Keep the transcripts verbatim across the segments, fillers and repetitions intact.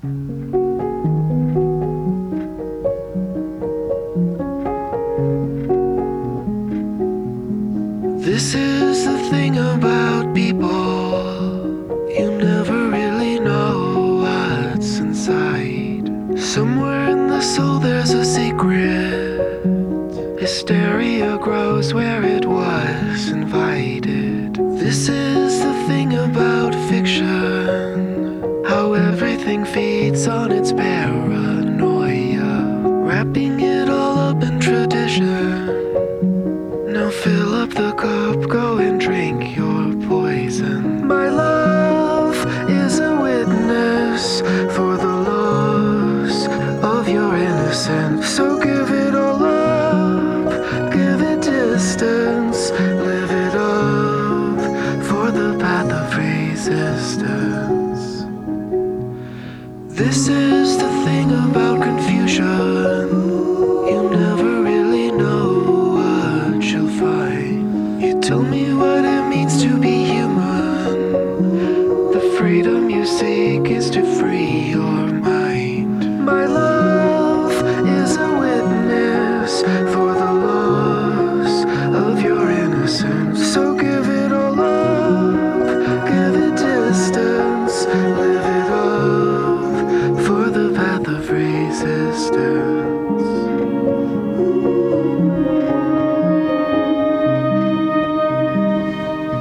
This is the thing about people, you never really know what's inside. Somewhere in the soul there's a secret. Hysteria grows where it was invited. This is the thing about fiction, how everything feeds on its paranoia, wrapping it all up in tradition. Now fill up the cup, go and drink your poison. My love is a witness for the loss of your innocence. So give it all up, give it distance, live it up for the path of resistance. This is the thing about confusion, you never really know what you'll find. You tell me what it means to be human. The freedom you seek is to free your mind. My love is a witness for the loss of your innocence. So give it all up, give it distance, live it up for the path of resistance.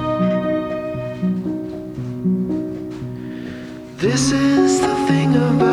This is the thing about